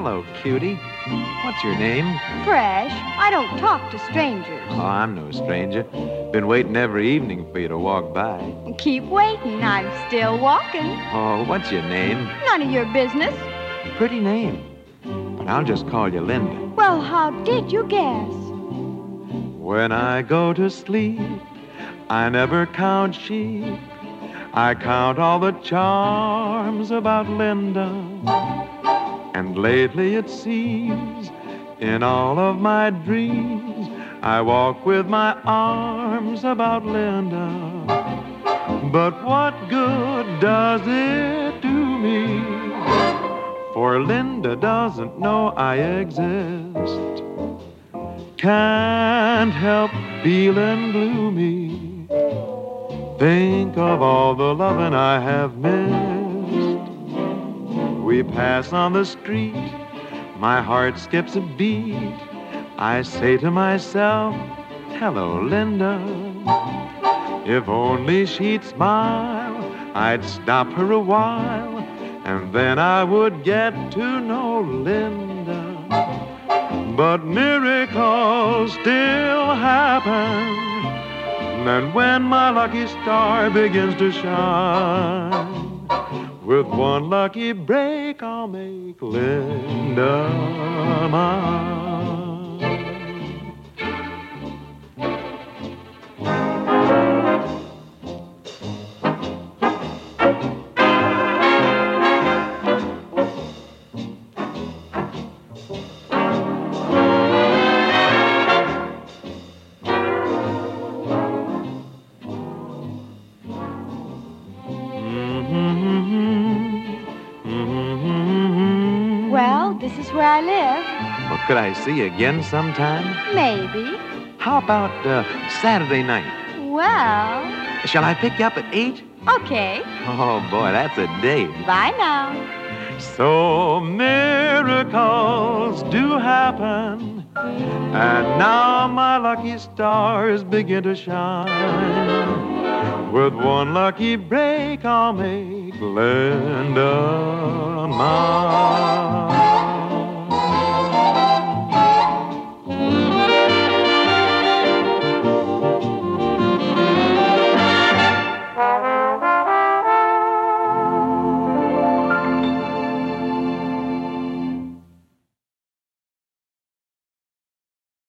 Hello, cutie. What's your name? Fresh. I don't talk to strangers. Oh, I'm no stranger. Been waiting every evening for you to walk by. Keep waiting. I'm still walking. Oh, what's your name? None of your business. Pretty name. But I'll just call you Linda. Well, how did you guess? When I go to sleep, I never count sheep. I count all the charms about Linda. And lately it seems, in all of my dreams, I walk with my arms about Linda. But what good does it do me? For Linda doesn't know I exist. Can't help feeling gloomy. Think of all the loving I have missed. We pass on the street, my heart skips a beat. I say to myself, hello, Linda. If only she'd smile, I'd stop her a while, and then I would get to know Linda. But miracles still happen. And when my lucky star begins to shine, with one lucky break I'll make Linda mine. Well, this is where I live. Well, could I see you again sometime? Maybe. How about Saturday night? Well, Shall I pick you up at 8? okay. Oh, boy, that's a date. Bye now. So miracles do happen, and now my lucky stars begin to shine. With one lucky break I'll make Linda mine.